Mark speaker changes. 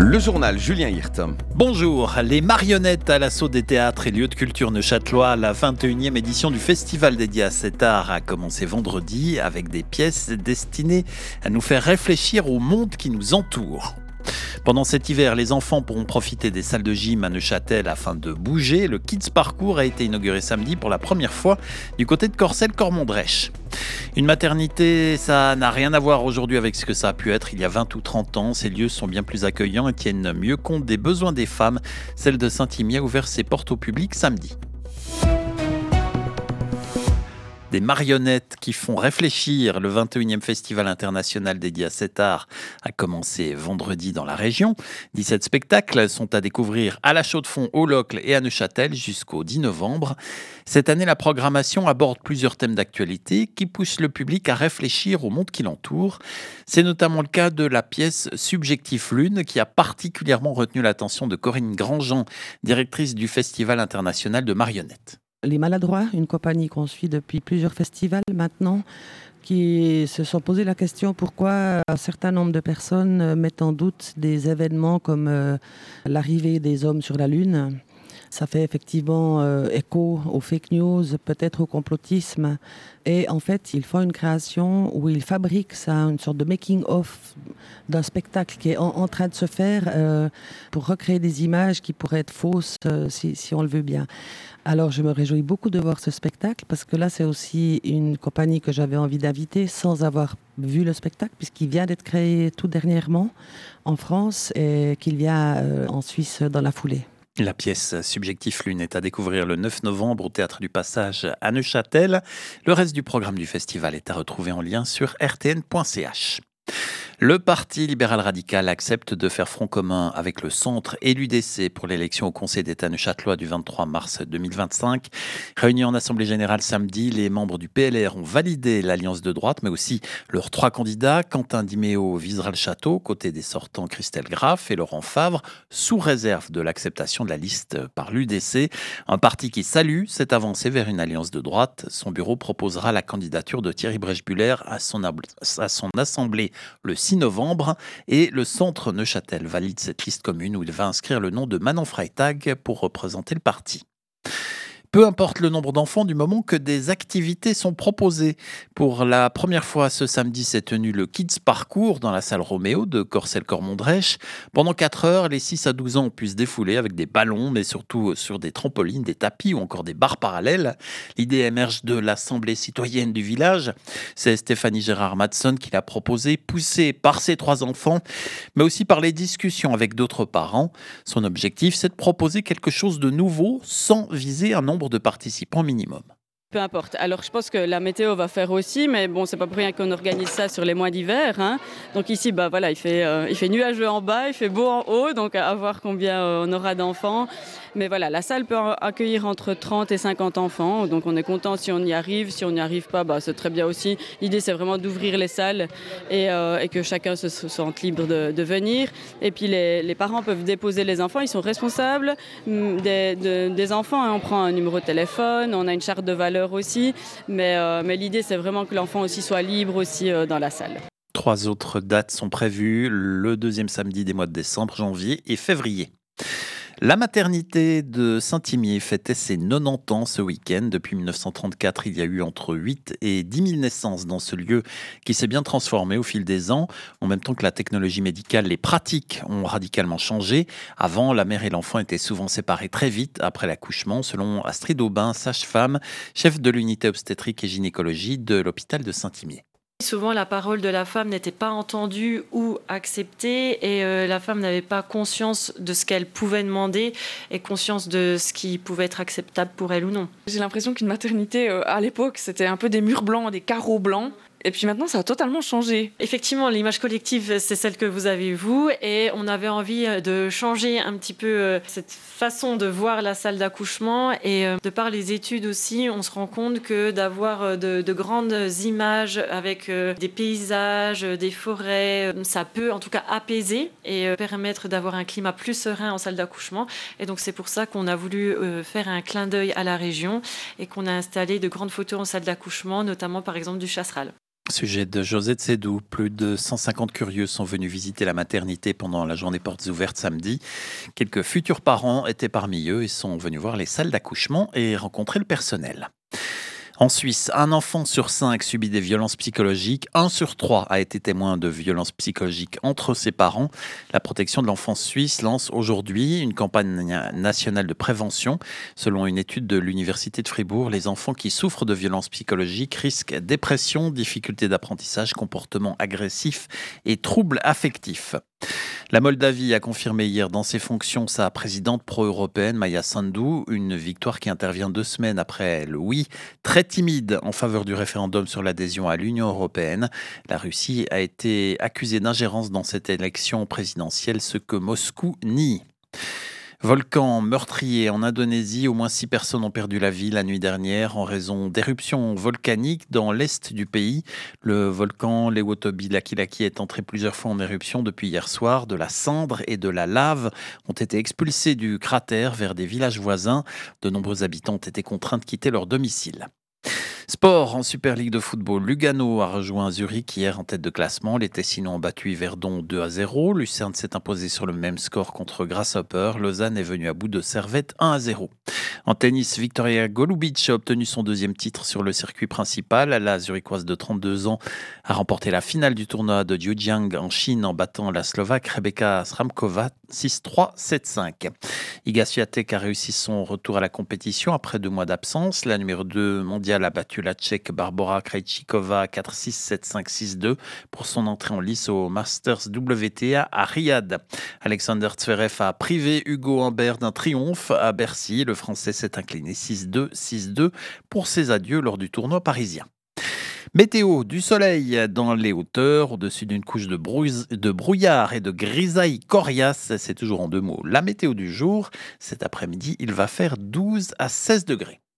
Speaker 1: Le journal Julien Hirt.
Speaker 2: Bonjour, les marionnettes à l'assaut des théâtres et lieux de culture neuchâtelois. La 21e édition du festival dédié à cet art a commencé vendredi avec des pièces destinées à nous faire réfléchir au monde qui nous entoure. Pendant cet hiver, les enfants pourront profiter des salles de gym à Neuchâtel afin de bouger. Le Kids Parcours a été inauguré samedi pour la première fois du côté de Corcelles-Cormondrèche. Une maternité, ça n'a rien à voir aujourd'hui avec ce que ça a pu être il y a 20 ou 30 ans. Ces lieux sont bien plus accueillants et tiennent mieux compte des besoins des femmes. Celle de Saint-Imier a ouvert ses portes au public samedi. Des marionnettes qui font réfléchir. Le 21e festival international dédié à cet art a commencé vendredi dans la région. 17 spectacles sont à découvrir à la Chaux-de-Fonds, au Locle et à Neuchâtel jusqu'au 10 novembre. Cette année, la programmation aborde plusieurs thèmes d'actualité qui poussent le public à réfléchir au monde qui l'entoure. C'est notamment le cas de la pièce Subjectif Lune qui a particulièrement retenu l'attention de Corinne Grandjean, directrice du Festival international de marionnettes.
Speaker 3: Les Maladroits, une compagnie qu'on suit depuis plusieurs festivals maintenant, qui se sont posé la question pourquoi un certain nombre de personnes mettent en doute des événements comme l'arrivée des hommes sur la Lune. Ça fait effectivement écho aux fake news, peut-être au complotisme. Et en fait, ils font une création où ils fabriquent ça, une sorte de making-of d'un spectacle qui est en train de se faire pour recréer des images qui pourraient être fausses si on le veut bien. Alors, je me réjouis beaucoup de voir ce spectacle parce que là, c'est aussi une compagnie que j'avais envie d'inviter sans avoir vu le spectacle puisqu'il vient d'être créé tout dernièrement en France et qu'il vient en Suisse dans la foulée.
Speaker 2: La pièce Subjectif Lune est à découvrir le 9 novembre au Théâtre du Passage à Neuchâtel. Le reste du programme du festival est à retrouver en lien sur rtn.ch. Le Parti libéral radical accepte de faire front commun avec le Centre et l'UDC pour l'élection au Conseil d'État neuchâtelois du 23 mars 2025. Réunis en Assemblée générale samedi, les membres du PLR ont validé l'alliance de droite, mais aussi leurs 3 candidats. Quentin Diméo visera le château, côté des sortants Christelle Graff et Laurent Favre, sous réserve de l'acceptation de la liste par l'UDC. Un parti qui salue cette avancée vers une alliance de droite. Son bureau proposera la candidature de Thierry Brechbuller à son assemblée le 6 novembre et le centre Neuchâtel valide cette liste commune où il va inscrire le nom de Manon Freitag pour représenter le parti. Peu importe le nombre d'enfants du moment que des activités sont proposées. Pour la première fois ce samedi s'est tenu le Kids Parcours dans la salle Roméo de Corcelles-Cormondrèche. Pendant 4 heures, les 6 à 12 ans ont pu se défouler avec des ballons, mais surtout sur des trampolines, des tapis ou encore des barres parallèles. L'idée émerge de l'Assemblée citoyenne du village. C'est Stéphanie Gérard-Madson qui l'a proposé, poussée par ses 3 enfants, mais aussi par les discussions avec d'autres parents. Son objectif, c'est de proposer quelque chose de nouveau sans viser un nombre de participants minimum.
Speaker 4: Peu importe. Alors je pense que la météo va faire aussi, mais bon, c'est pas pour rien qu'on organise ça sur les mois d'hiver. Donc ici, il fait nuageux en bas, il fait beau en haut, donc à voir combien on aura d'enfants. Mais voilà, la salle peut accueillir entre 30 et 50 enfants, donc on est content si on y arrive. Si on n'y arrive pas, c'est très bien aussi. L'idée, c'est vraiment d'ouvrir les salles et que chacun se sente libre de venir. Et puis les parents peuvent déposer les enfants, ils sont responsables des enfants. On prend un numéro de téléphone, on a une charte de valeurs aussi, mais l'idée, c'est vraiment que l'enfant aussi soit libre aussi dans la salle.
Speaker 2: 3 autres dates sont prévues, le 2e samedi des mois de décembre, janvier et février. La maternité de Saint-Imier fêtait ses 90 ans ce week-end. Depuis 1934, il y a eu entre 8 et 10 000 naissances dans ce lieu qui s'est bien transformé au fil des ans. En même temps que la technologie médicale, les pratiques ont radicalement changé. Avant, la mère et l'enfant étaient souvent séparés très vite après l'accouchement, selon Astrid Aubin, sage-femme, chef de l'unité obstétrique et gynécologie de l'hôpital de Saint-Imier.
Speaker 5: Souvent, la parole de la femme n'était pas entendue ou acceptée et la femme n'avait pas conscience de ce qu'elle pouvait demander et conscience de ce qui pouvait être acceptable pour elle ou non.
Speaker 6: J'ai l'impression qu'une maternité, à l'époque, c'était un peu des murs blancs, des carreaux blancs. Et puis maintenant, ça a totalement changé.
Speaker 5: Effectivement, l'image collective, c'est celle que vous avez, vous. Et on avait envie de changer un petit peu cette façon de voir la salle d'accouchement. Et de par les études aussi, on se rend compte que d'avoir de grandes images avec des paysages, des forêts, ça peut en tout cas apaiser et permettre d'avoir un climat plus serein en salle d'accouchement. Et donc, c'est pour ça qu'on a voulu faire un clin d'œil à la région et qu'on a installé de grandes photos en salle d'accouchement, notamment par exemple du Chasseral.
Speaker 2: Sujet de José de Sédou, plus de 150 curieux sont venus visiter la maternité pendant la journée portes ouvertes samedi. Quelques futurs parents étaient parmi eux et sont venus voir les salles d'accouchement et rencontrer le personnel. En Suisse, un enfant sur 5 subit des violences psychologiques. 1 sur 3 a été témoin de violences psychologiques entre ses parents. La protection de l'enfance suisse lance aujourd'hui une campagne nationale de prévention. Selon une étude de l'Université de Fribourg, les enfants qui souffrent de violences psychologiques risquent dépression, difficultés d'apprentissage, comportements agressifs et troubles affectifs. La Moldavie a confirmé hier dans ses fonctions sa présidente pro-européenne Maia Sandu, une victoire qui intervient 2 semaines après le oui très timide en faveur du référendum sur l'adhésion à l'Union européenne. La Russie a été accusée d'ingérence dans cette élection présidentielle, ce que Moscou nie. Volcan meurtrier en Indonésie, au moins 6 personnes ont perdu la vie la nuit dernière en raison d'éruptions volcaniques dans l'est du pays. Le volcan Lewotobi Laki-Laki est entré plusieurs fois en éruption depuis hier soir. De la cendre et de la lave ont été expulsés du cratère vers des villages voisins. De nombreux habitants ont été contraints de quitter leur domicile. Sport en Super League de football. Lugano a rejoint Zurich hier en tête de classement. Les Tessinois ont battu Yverdon 2-0. Lucerne s'est imposé sur le même score contre Grasshopper. Lausanne est venue à bout de Servette 1-0. En tennis, Victoria Golubic a obtenu son 2e titre sur le circuit principal. La Zurichoise de 32 ans a remporté la finale du tournoi de Zhejiang en Chine en battant la Slovaque Rebeka Sramkova 6-3, 7-5. Iga Swiatek a réussi son retour à la compétition après 2 mois d'absence. La numéro 2 mondiale a battu la Tchèque Barbora Krejcikova 4-6, 7-5, 6-2 pour son entrée en lice au Masters WTA à Riyad. Alexander Zverev a privé Hugo Humbert d'un triomphe à Bercy. Le Français s'est incliné 6-2, 6-2 pour ses adieux lors du tournoi parisien. Météo, du soleil dans les hauteurs, au-dessus d'une couche de brouillard et de grisaille coriace. C'est toujours en 2 mots la météo du jour. Cet après-midi, il va faire 12 à 16 degrés.